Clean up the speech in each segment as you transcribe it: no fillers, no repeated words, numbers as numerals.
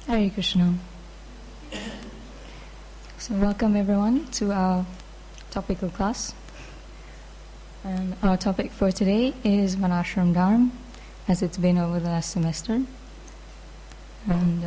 Hare Krishna. So welcome everyone to our topical class. And our topic for today is Varnashram Dharma, as it's been over the last semester. And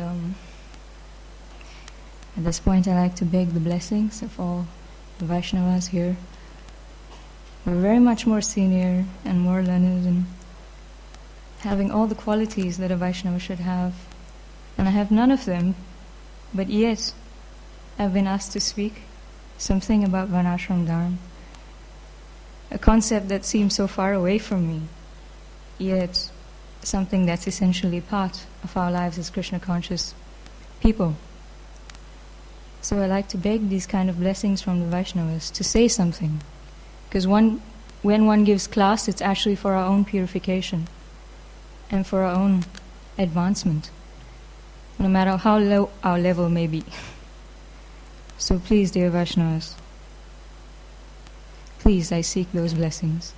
at this point I'd like to beg the blessings of all the Vaishnavas here. We're very much more senior and more learned and having all the qualities that a Vaishnava should have. And I have none of them, but yet I've been asked to speak something about Varnashram Dharma, a concept that seems so far away from me, yet something that's essentially part of our lives as Krishna conscious people. So I like to beg these kind of blessings from the Vaishnavas to say something, because when one gives class, it's actually for our own purification and for our own advancement, no matter how low our level may be. So please, dear Vaishnavas, please, I seek those blessings.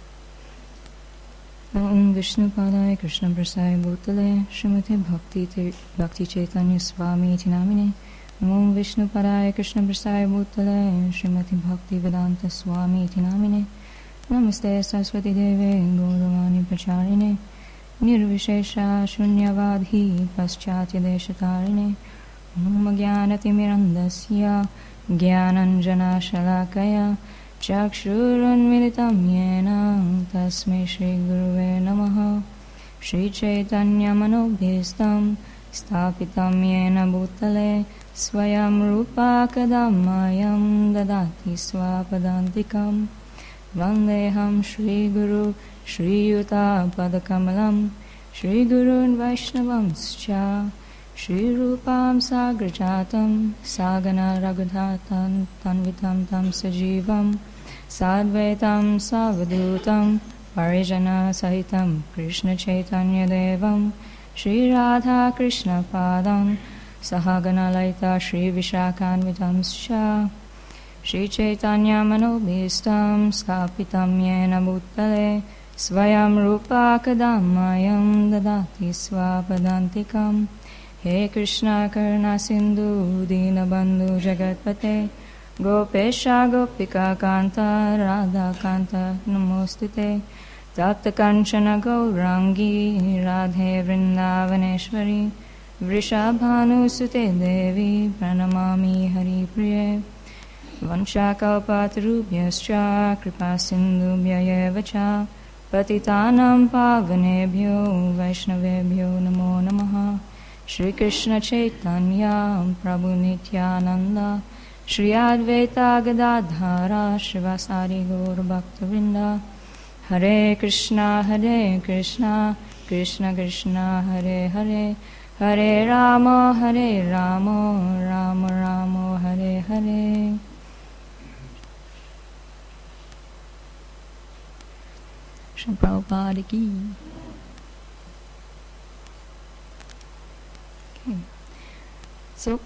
Om Vishnu Padaya Krishna Prasaya Bhutale Srimati Bhakti Chaitanya Swami Iti Namine. Om Vishnu Padaya Krishna Prasaya Bhutale Srimati Bhakti Vedanta Swami Iti Namine. Namaste Saraswati Deve Gauravani Pracharine Nirvishesha Shunyavadhi Paschatya Deshatarine. Om Jnanatimirandasya Jnananjana Shalakaya Chakshurunmilitam Yena Tasmai Shri Guruve Namaha. Shri Chaitanya Manobhistam Stapitam Yena Bhutale Swayam Rupa Kadamayam Dadati Swapadantikam. Vandeham Shri Guru Shri Yuta Padakamalam Shri Gurun Vaishnavamscha Shri Rupam Sagrajatam Sagana Raghudatan Tanvitam Tam Sajivam Sadvaitam Savadutam Parijana Sahitam Krishna Chaitanya Devam Shri Radha Krishna Padam Sahagana Laita Shri Vishakhanvitamscha Shri Chaitanya Manobhistam Skapitam Yena Bhutale Swayam Rupa Kadamayam Dadati Swapadantikam. He Krishna Karna Sindhu Dinabandhu Jagatpate Gopesha Gopika Kanta Radha Kanta Namostute Tapta Kanchana Gaurangi Radhe Vrindavaneshwari Vrishabhanu Sute Devi Pranamami Hari Priye Vanchakalpatarubhyascha Kripa Sindhubhya Evacha Patitanam Pavanebhyo Vaishnavebhyo Namo Namaha. Shri Krishna Chaitanya Prabhu Nityananda Shri Advaita Gadadhara Shivasari Gaur Bhakta-vrinda. Hare Krishna Krishna Krishna Hare Hare Hare Rama Rama Rama Hare Hare. Shri Prabhupada ki. So,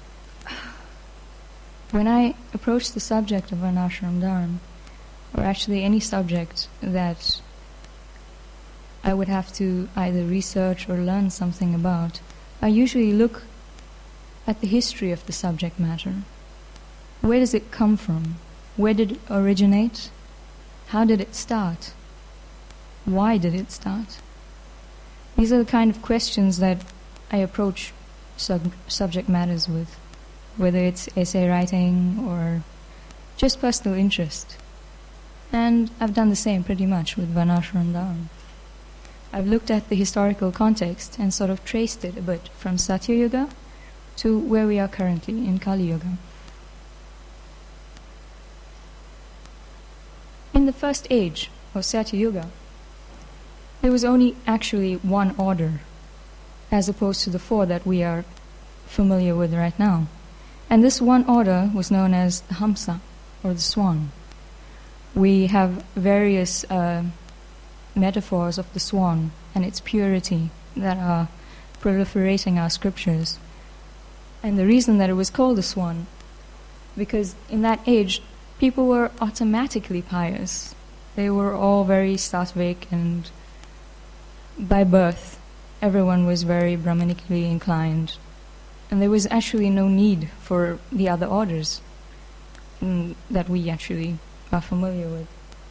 when I approach the subject of Varnashram Dharma, or actually any subject that I would have to either research or learn something about, I usually look at the history of the subject matter. Where does it come from? Where did it originate? How did it start? Why did it start? These are the kind of questions that I approach subject matters with, whether it's essay writing or just personal interest. And I've done the same pretty much with Varnashram Dharma. I've looked at the historical context and sort of traced it a bit from Satya Yuga to where we are currently in Kali Yuga. In the first age of Satya Yuga, there was only actually one order, as opposed to the four that we are familiar with right now. And this one order was known as the Hamsa, or the swan. We have various metaphors of the swan and its purity that are proliferating our scriptures. And the reason that it was called the swan, because in that age, people were automatically pious. They were all very sattvic, and by birth, everyone was very Brahmanically inclined. And there was actually no need for the other orders that we actually are familiar with.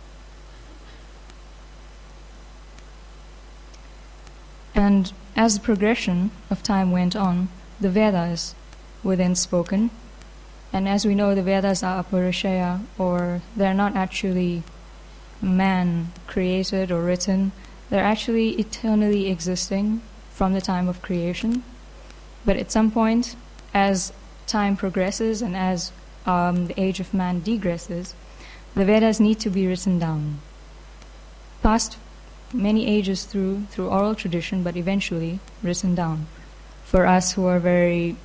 And as the progression of time went on, the Vedas were then spoken. And as we know, the Vedas are Apurusheya, or they're not actually man created or written. They're actually eternally existing from the time of creation. But at some point, as time progresses and as the age of man degresses, the Vedas need to be written down. Passed many ages through oral tradition, but eventually written down. For us who are very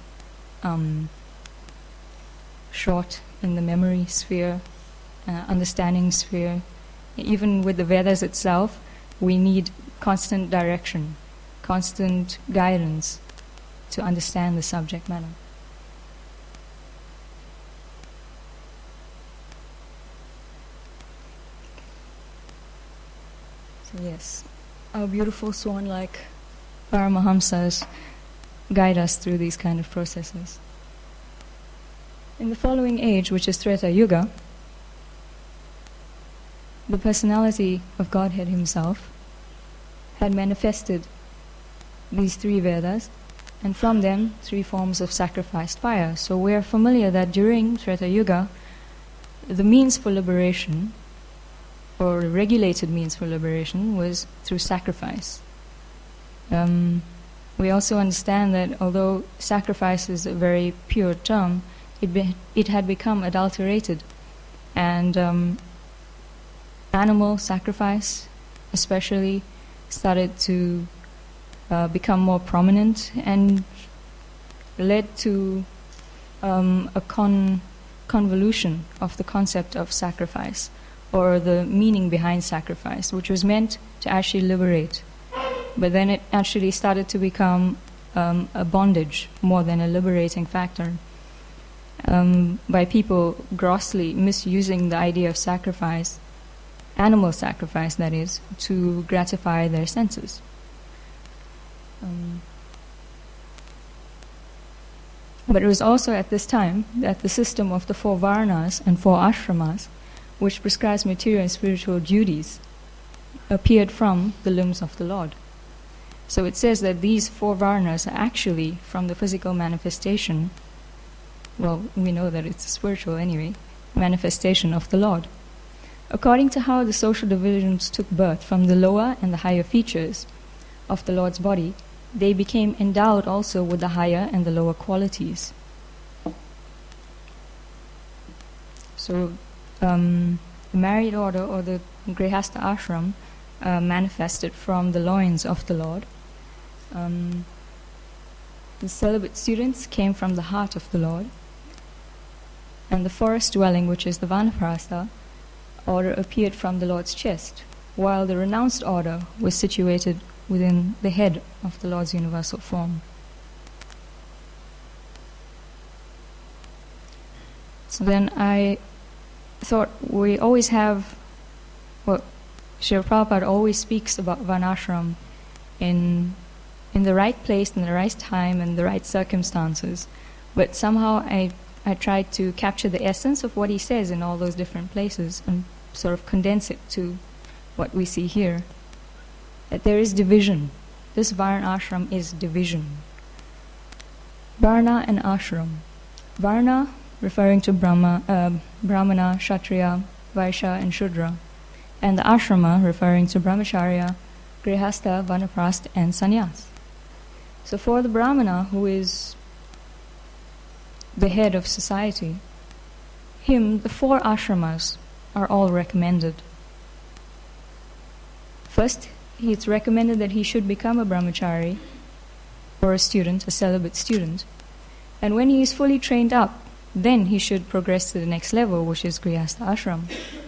short in the memory sphere, understanding sphere, even with the Vedas itself, we need constant direction, constant guidance to understand the subject matter. So yes, our beautiful swan-like Paramahamsas guide us through these kind of processes. In the following age, which is Treta Yuga, the personality of Godhead himself had manifested these three Vedas, and from them 3 forms of sacrificed fire. So we are familiar that during Treta Yuga, the means for liberation, or regulated means for liberation, was through sacrifice. We also understand that although sacrifice is a very pure term, it had become adulterated, and animal sacrifice especially started to become more prominent and led to a convolution of the concept of sacrifice, or the meaning behind sacrifice, which was meant to actually liberate. But then it actually started to become a bondage more than a liberating factor, by people grossly misusing the idea of sacrifice, animal sacrifice that is, to gratify their senses. But it was also at this time that the system of the 4 varnas and 4 ashramas, which prescribes material and spiritual duties, appeared from the limbs of the Lord. So it says that these 4 varnas are actually from the physical manifestation, well, we know that it's spiritual anyway, manifestation of the Lord. According to how the social divisions took birth from the lower and the higher features of the Lord's body, they became endowed also with the higher and the lower qualities. So the married order, or the Grihastha ashram, manifested from the loins of the Lord. The celibate students came from the heart of the Lord. And the forest dwelling, which is the Vanaprastha order, appeared from the Lord's chest, while the renounced order was situated within the head of the Lord's universal form. So then I thought we always have, well, Srila Prabhupada always speaks about Varnashram in the right place, in the right time, and the right circumstances. But somehow I tried to capture the essence of what he says in all those different places and sort of condense it to what we see here. That there is division. This Varna ashram is division. Varna and ashram. Varna referring to Brahmana, Kshatriya, Vaishya and Shudra. And the ashrama referring to Brahmacharya, Grihastha, Vanaprastha and Sannyas. So for the Brahmana, who is the head of society, him, the 4 ashramas are all recommended. First, it's recommended that he should become a brahmachari, or a student, a celibate student. And when he is fully trained up, then he should progress to the next level, which is Grihastha ashram.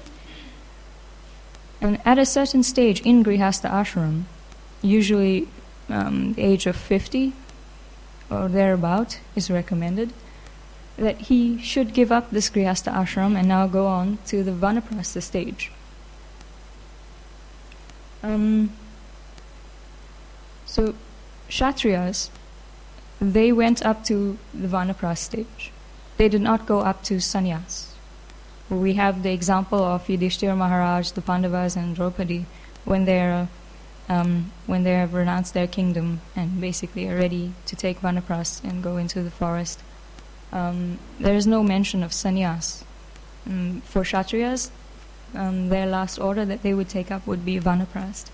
And at a certain stage in Grihastha ashram, usually the age of 50 or thereabout is recommended, that he should give up this Grihastha ashram and now go on to the Vanaprastha stage. So Kshatriyas, they went up to the Vanaprastha stage. They did not go up to sannyas. We have the example of Yudhishthira Maharaj, the Pandavas, and Draupadi when they have renounced their kingdom and basically are ready to take Vanaprastha and go into the forest. There is no mention of sannyas. For Kshatriyas, their last order that they would take up would be Vanaprastha.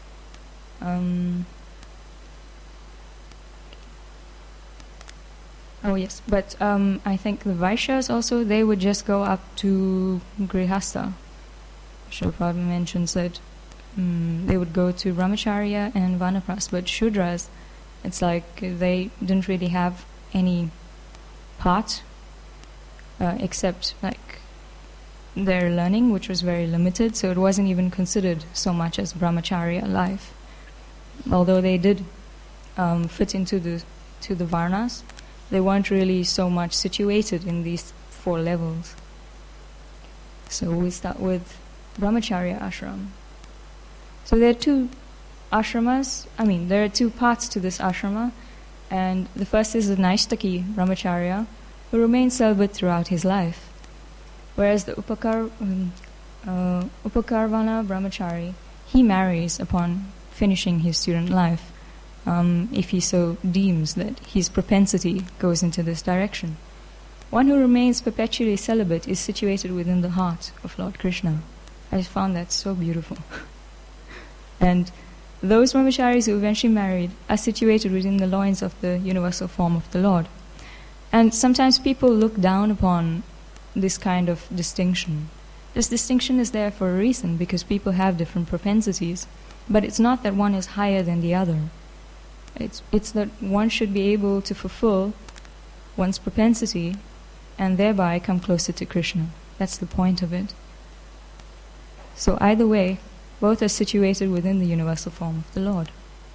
Oh yes, but I think the Vaishyas also, they would just go up to Grihastha. Srila Prabhupada mentions that they would go to Brahmacharya and Vanaprastha, but Shudras, it's like they didn't really have any part except like their learning, which was very limited, so it wasn't even considered so much as Brahmacharya life. Although they did fit into the Varnas, they weren't really so much situated in these 4 levels. So we start with Brahmacharya ashram. So there are 2 ashramas, there are 2 parts to this ashrama, and the first is the Naishtaki Brahmacharya, who remains celibate throughout his life, whereas the Upakarvana Brahmachari, he marries upon finishing his student life, if he so deems that his propensity goes into this direction. One who remains perpetually celibate is situated within the heart of Lord Krishna. I found that so beautiful. And those brahmacharis who eventually married are situated within the loins of the universal form of the Lord. And sometimes people look down upon this kind of distinction. This distinction is there for a reason, because people have different propensities. But it's not that one is higher than the other. It's that one should be able to fulfill one's propensity and thereby come closer to Krishna. That's the point of it. So either way, both are situated within the universal form of the Lord.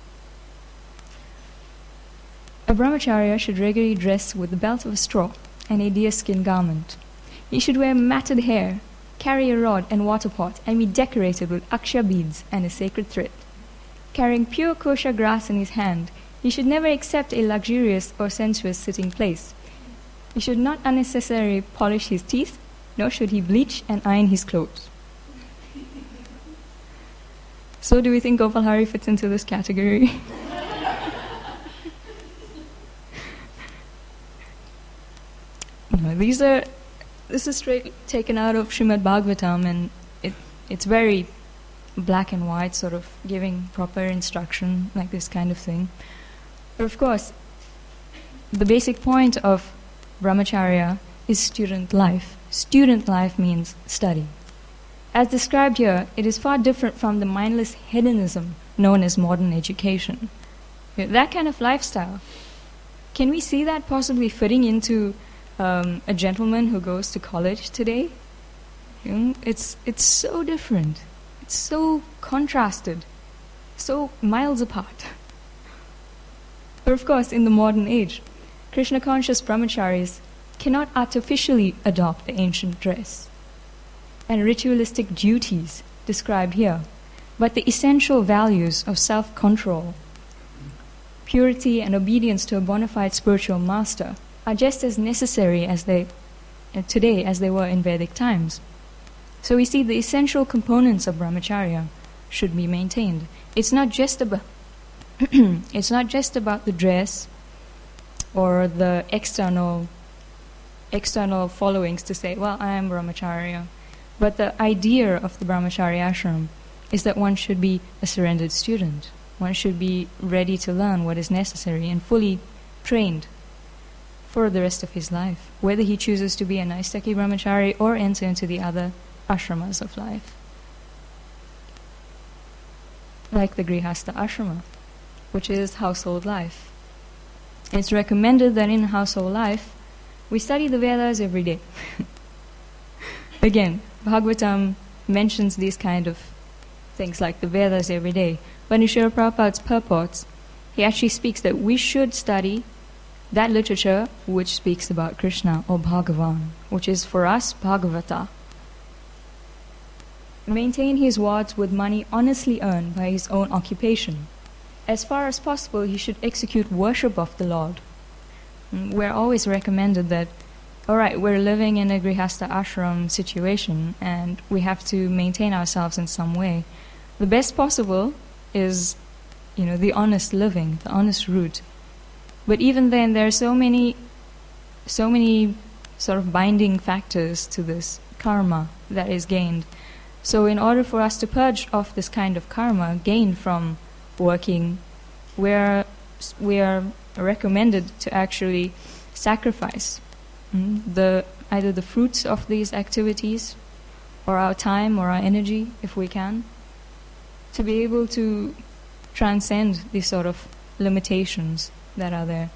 A brahmacharya should regularly dress with the belt of a straw and a deerskin garment. He should wear matted hair, carry a rod and water pot, and be decorated with aksha beads and a sacred thread. Carrying pure kosher grass in his hand, he should never accept a luxurious or sensuous sitting place. He should not unnecessarily polish his teeth, nor should he bleach and iron his clothes. So do we think Gopal Hari fits into this category? No, this is straight taken out of Srimad Bhagavatam, and it's very black and white, sort of giving proper instruction, like this kind of thing. But of course, the basic point of brahmacharya is student life. Student life means study. As described here, it is far different from the mindless hedonism known as modern education. That kind of lifestyle, can we see that possibly fitting into a gentleman who goes to college today? It's so different. It's so contrasted, so miles apart. But of course, in the modern age, Krishna-conscious brahmacharis cannot artificially adopt the ancient dress and ritualistic duties described here, but the essential values of self-control, purity, and obedience to a bona fide spiritual master are just as necessary as today as they were in Vedic times. So we see the essential components of brahmacharya should be maintained. It's not just about the dress or the external followings to say, well, I am brahmacharya. But the idea of the brahmacharya ashram is that one should be a surrendered student. One should be ready to learn what is necessary and fully trained for the rest of his life, whether he chooses to be a Naishtaki brahmachari or enter into the other ashramas of life. Like the Grihastha ashrama, which is household life. It's recommended that in household life, we study the Vedas every day. Again, Bhagavatam mentions these kind of things like the Vedas every day. But in Srila Prabhupada's purports, he actually speaks that we should study that literature which speaks about Krishna or Bhagavan, which is for us Bhagavata. Maintain his wards with money honestly earned by his own occupation. As far as possible, he should execute worship of the Lord We're always recommended that, all right, we're living in a Grihastha ashram situation and we have to maintain ourselves in some way. The best possible is, the honest living, the honest route. But even then, there are so many sort of binding factors to this karma that is gained. So in order for us to purge off this kind of karma gained from working, we are recommended to actually sacrifice either the fruits of these activities or our time or our energy, if we can, to be able to transcend these sort of limitations that are there.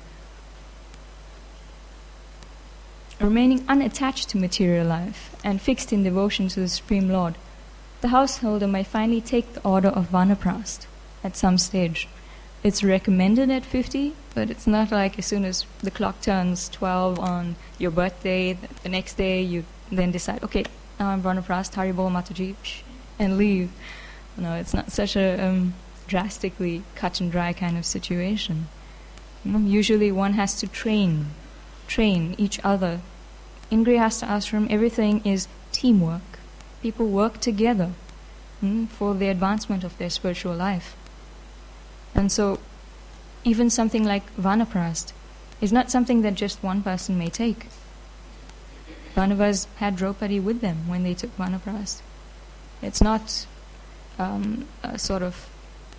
Remaining unattached to material life and fixed in devotion to the Supreme Lord, the householder may finally take the order of Vanaprast at some stage. It's recommended at 50, but it's not like as soon as the clock turns 12 on your birthday, the next day you then decide, okay, now I'm Vanaprast, Haribol Mataji, and leave. No, it's not such a drastically cut and dry kind of situation. Usually one has to train each other. In Grihastha ashram, everything is teamwork. People work together for the advancement of their spiritual life. And so, even something like Vanaprast is not something that just one person may take. Pandavas had Draupadi with them when they took Vanaprast. It's not a sort of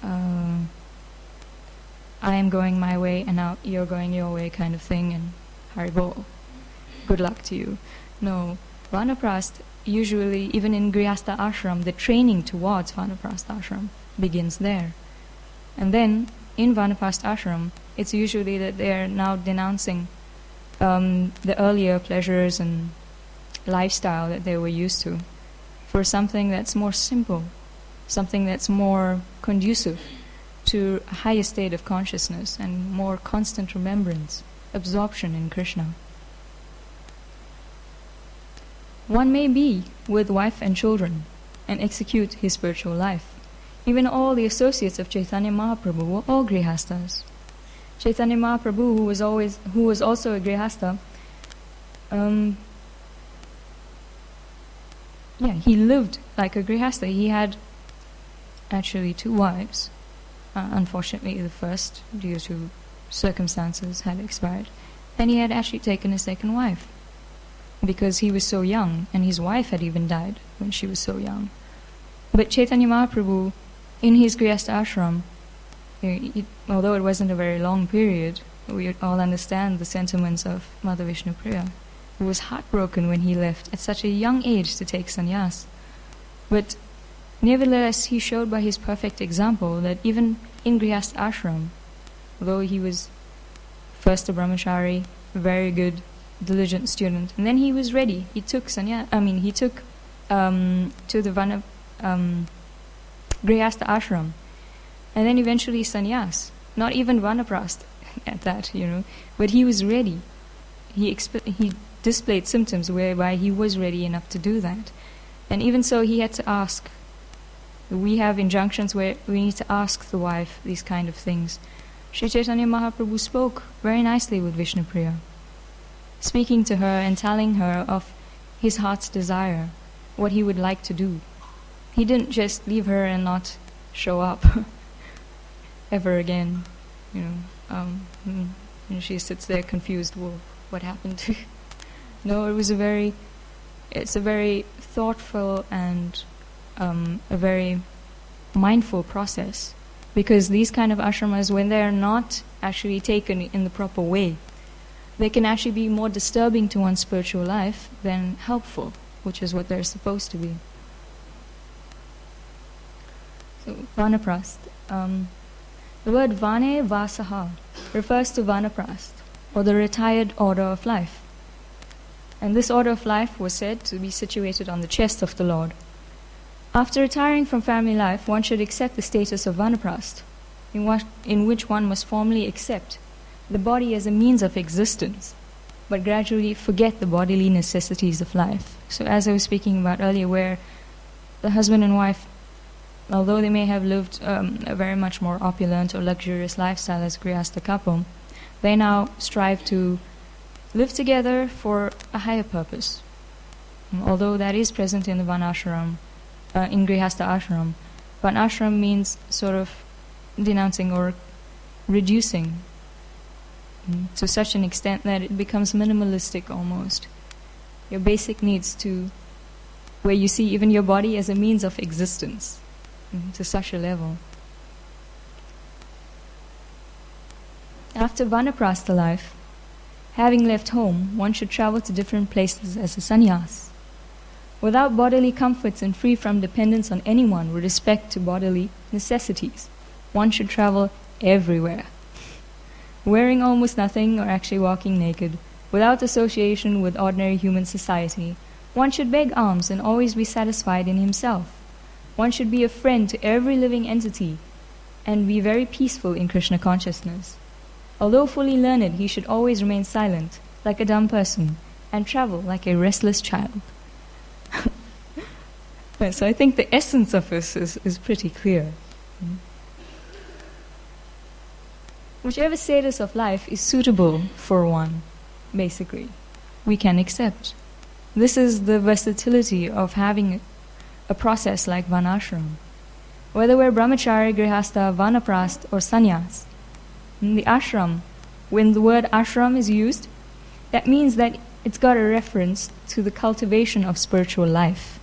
I am going my way and now you're going your way kind of thing, and Haribol, good luck to you. No, Vanaprast, usually even in Grihastha ashram, the training towards Vanaprast ashram begins there. And then in Vanaprast ashram, it's usually that they're now denouncing the earlier pleasures and lifestyle that they were used to for something that's more simple, something that's more conducive to a higher state of consciousness and more constant remembrance, absorption in Krishna. One may be with wife and children and execute his spiritual life. Even all the associates of Chaitanya Mahaprabhu were all Grihasthas. Chaitanya Mahaprabhu, who was also a Grihastha, he lived like a Grihastha. He had actually 2 wives. Unfortunately, the first, due to circumstances, had expired. And he had actually taken a 2nd wife because he was so young, and his wife had even died when she was so young. But Chaitanya Mahaprabhu, in his Grihastha ashram, although it wasn't a very long period, we all understand the sentiments of Mother Vishnupriya, who was heartbroken when he left at such a young age to take sannyas. But nevertheless, he showed by his perfect example that even in Grihastha ashram, although he was first a brahmachari, a very good, diligent student, and then he was ready. He took sannyas. He took to the Grihastha ashram, and then eventually sannyas. Not even Vanaprast at that, but he was ready. He displayed symptoms whereby he was ready enough to do that, and even so, he had to ask. We have injunctions where we need to ask the wife these kind of things. Sri Chaitanya Mahaprabhu spoke very nicely with Vishnupriya, speaking to her and telling her of his heart's desire, what he would like to do. He didn't just leave her and not show up ever again. She sits there confused. Well, what happened? No, it's a very thoughtful and a very mindful process, because these kind of ashramas, when they are not actually taken in the proper way, they can actually be more disturbing to one's spiritual life than helpful, which is what they're supposed to be. So, Vanaprast. The word Vane Vasaha refers to Vanaprast, or the retired order of life. And this order of life was said to be situated on the chest of the Lord. After retiring from family life, one should accept the status of Vanaprast, in which one must formally accept the body as a means of existence, but gradually forget the bodily necessities of life. So as I was speaking about earlier, where the husband and wife, although they may have lived a very much more opulent or luxurious lifestyle as Grihastha couple, they now strive to live together for a higher purpose. Although that is present in the Varnashram, in Grihastha ashram. Varnashram means sort of denouncing or reducing to such an extent that it becomes minimalistic almost. Your basic needs to, where you see even your body as a means of existence, to such a level. After Vanaprastha life, having left home, one should travel to different places as a sannyas. Without bodily comforts and free from dependence on anyone with respect to bodily necessities, one should travel everywhere. Wearing almost nothing or actually walking naked, without association with ordinary human society, one should beg alms and always be satisfied in himself. One should be a friend to every living entity and be very peaceful in Krishna consciousness. Although fully learned, he should always remain silent, like a dumb person, and travel like a restless child. So I think the essence of this is pretty clear. Whichever status of life is suitable for one, basically, we can accept. This is the versatility of having a process like Varnashram. Whether we're brahmachari, grihastha, vanaprast, or sannyas, in the ashram, when the word ashram is used, that means that it's got a reference to the cultivation of spiritual life.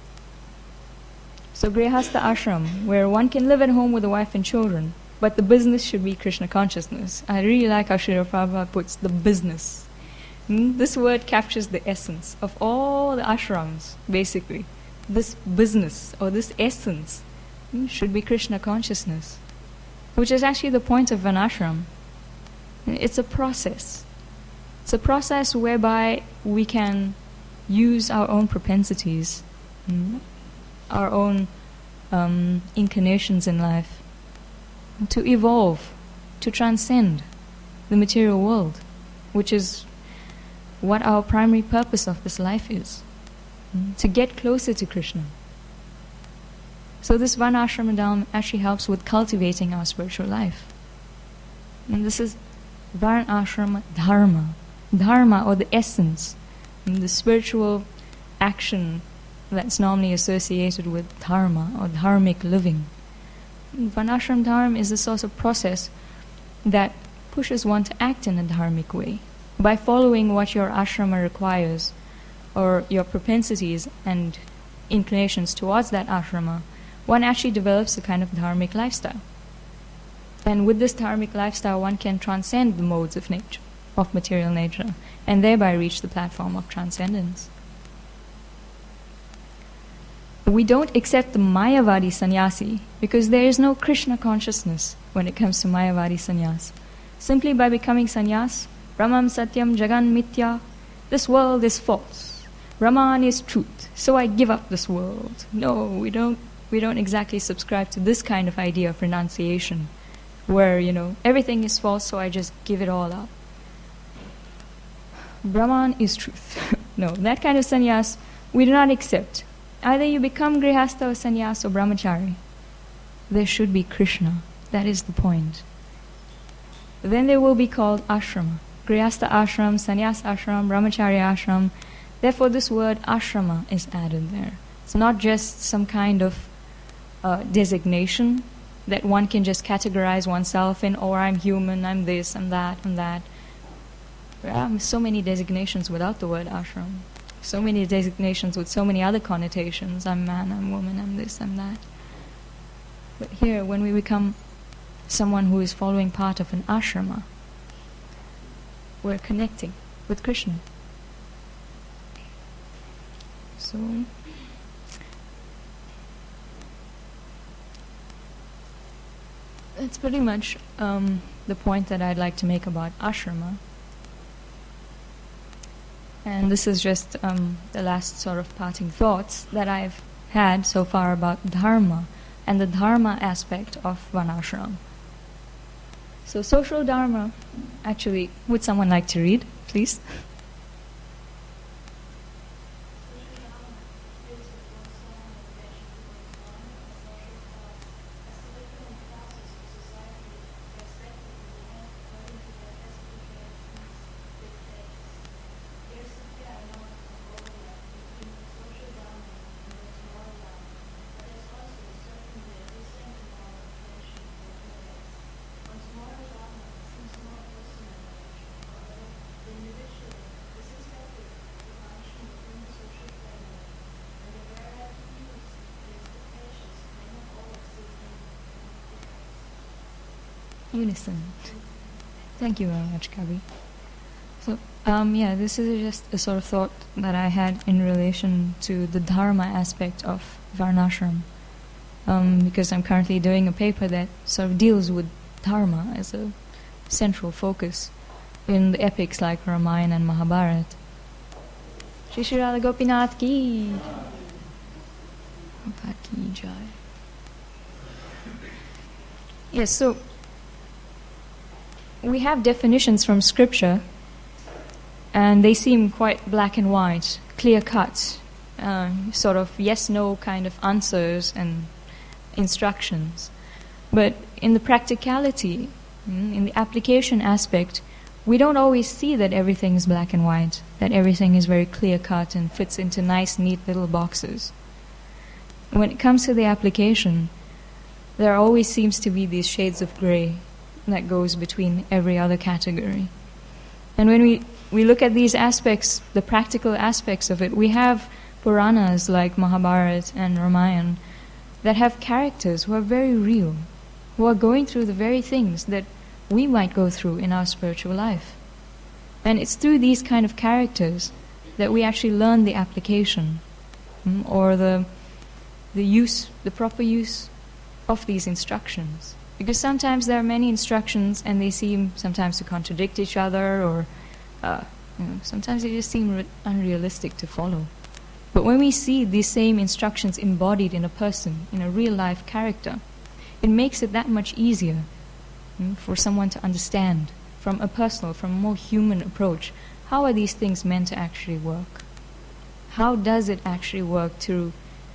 So grihastha ashram, where one can live at home with a wife and children, but the business should be Krishna consciousness. I really like how Srila Prabhupada puts the business. This word captures the essence of all the ashrams, basically. This business, or this essence, should be Krishna consciousness, which is actually the point of an ashram. It's a process. It's a process whereby we can use our own propensities, our own inclinations in life, to evolve, to transcend the material world, which is what our primary purpose of this life is, to get closer to Krishna. So this Varnashram Dharma actually helps with cultivating our spiritual life. And this is Varnashram Dharma. Dharma, or the essence, the spiritual action that's normally associated with dharma or dharmic living. Varnashram Dharma is a sort of process that pushes one to act in a dharmic way. By following what your ashrama requires, or your propensities and inclinations towards that ashrama, one actually develops a kind of dharmic lifestyle. And with this dharmic lifestyle, one can transcend the modes of nature, of material nature, and thereby reach the platform of transcendence. We don't accept the Mayavadi sannyasi because there is no Krishna consciousness when it comes to Mayavadi sannyas. Simply by becoming sannyas, Brahmam Satyam Jagan Mithya, this world is false. Brahman is truth, so I give up this world. No, we don't exactly subscribe to this kind of idea of renunciation, where, everything is false, so I just give it all up. Brahman is truth. No, that kind of sannyas we do not accept. Either you become grihastha or sannyas or brahmachari. There should be Krishna. That is the point. Then they will be called ashrama. Grihastha ashram, sannyas ashram, brahmachari ashram. Therefore this word ashrama is added there. It's not just some kind of designation that one can just categorize oneself in, or I'm human, I'm this, I'm that, I'm that. There are so many designations without the word ashram. So many designations with so many other connotations. I'm man, I'm woman, I'm this, I'm that. But here, when we become someone who is following part of an ashrama, we're connecting with Krishna. So, that's pretty much the point that I'd like to make about ashrama. And this is just the last sort of parting thoughts that I've had so far about dharma and the dharma aspect of Varnashram. So social dharma, actually, would someone like to read, please? unison. Thank you very much, Kavi. So, this is just a sort of thought that I had in relation to the dharma aspect of varnashram, because I'm currently doing a paper that sort of deals with dharma as a central focus in the epics like Ramayana and Mahabharata. Shri Shri Radha Gopinath ki Prabhupada ki jai. Yes, so we have definitions from scripture, and they seem quite black and white, clear cut, sort of yes-no kind of answers and instructions. But in the practicality, in the application aspect, we don't always see that everything is black and white, that everything is very clear cut and fits into nice, neat little boxes. When it comes to the application, there always seems to be these shades of gray that goes between every other category. And when we look at these aspects, the practical aspects of it, we have Puranas like Mahabharata and Ramayana that have characters who are very real, who are going through the very things that we might go through in our spiritual life. And it's through these kind of characters that we actually learn the application, or the proper use of these instructions. Because sometimes there are many instructions and they seem sometimes to contradict each other, or sometimes they just seem unrealistic to follow. But when we see these same instructions embodied in a person, in a real life character, it makes it that much easier for someone to understand from a personal, from a more human approach. How are these things meant to actually work? How does it actually work to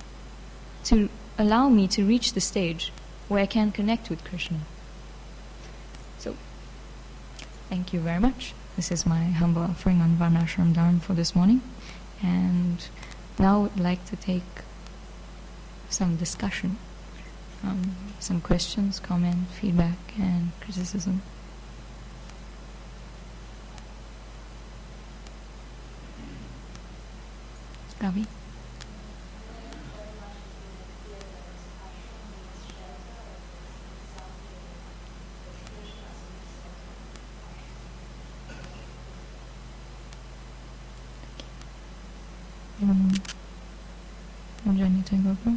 allow me to reach the stage where I can connect with Krishna? So, thank you very much. This is my humble offering on Varnashram Dharma for this morning. And now I would like to take some discussion. Some questions, comment, feedback, and criticism. Gabi? Anjani Tengokro?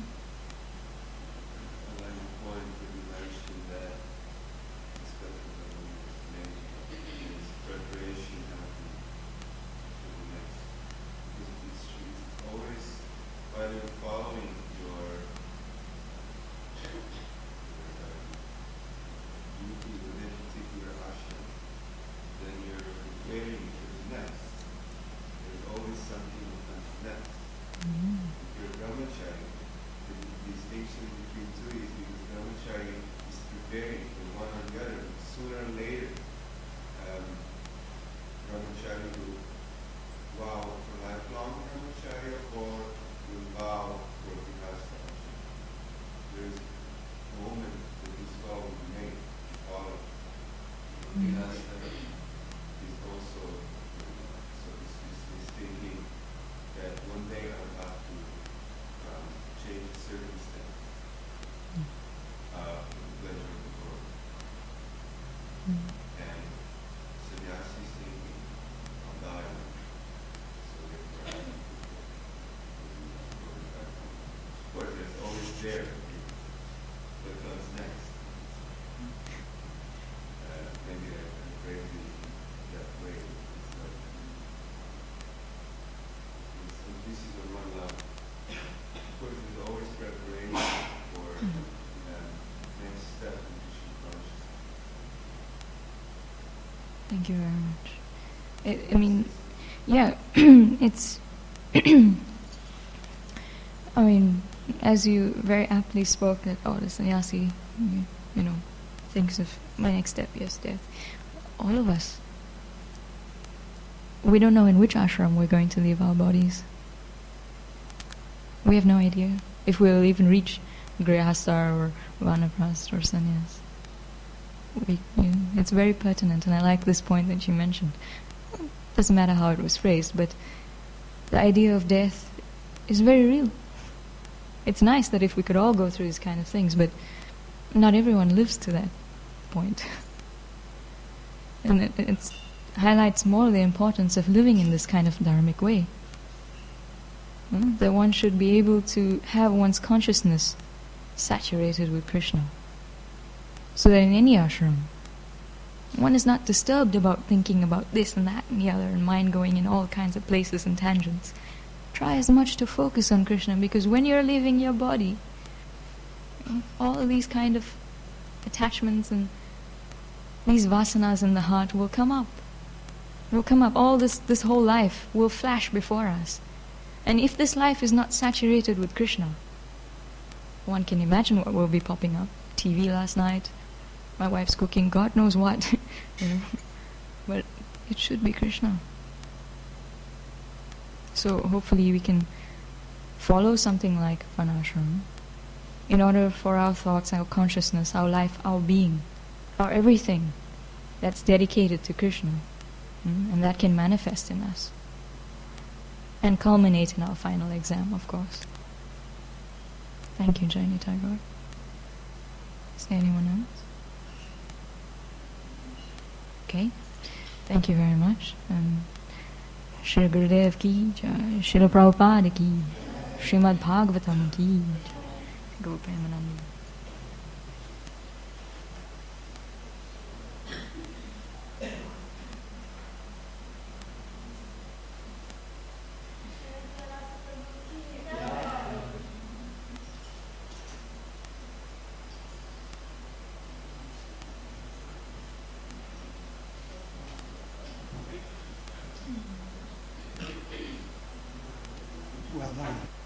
Thank you very much. I mean, yeah, it's... I mean, as you very aptly spoke that, the sannyasi, thinks of my next step, yes, death. All of us, we don't know in which ashram we're going to leave our bodies. We have no idea if we'll even reach grihastha or vanaprastha or sannyas. It's very pertinent, and I like this point that you mentioned. Doesn't matter how it was phrased, but the idea of death is very real. It's nice that if we could all go through these kind of things, but not everyone lives to that point. And it highlights more the importance of living in this kind of dharmic way. That one should be able to have one's consciousness saturated with Krishna. So that in any ashram, one is not disturbed about thinking about this and that and the other, and mind going in all kinds of places and tangents. Try as much to focus on Krishna, because when you're leaving your body, all of these kind of attachments and these vasanas in the heart will come up. Will come up. All this whole life will flash before us. And if this life is not saturated with Krishna, one can imagine what will be popping up. TV last night, my wife's cooking, God knows what. But it should be Krishna. So hopefully we can follow something like Varnashram in order for our thoughts, our consciousness, our life, our being, our everything that's dedicated to Krishna. And that can manifest in us. And culminate in our final exam, of course. Thank you, Jaini Tagore. Is there anyone else? Okay. Thank you very much. Shri Gurudev ki jai, Shri Prabhupada ki, Srimad Bhagavatam ki, Gaur Premanandi. Well done.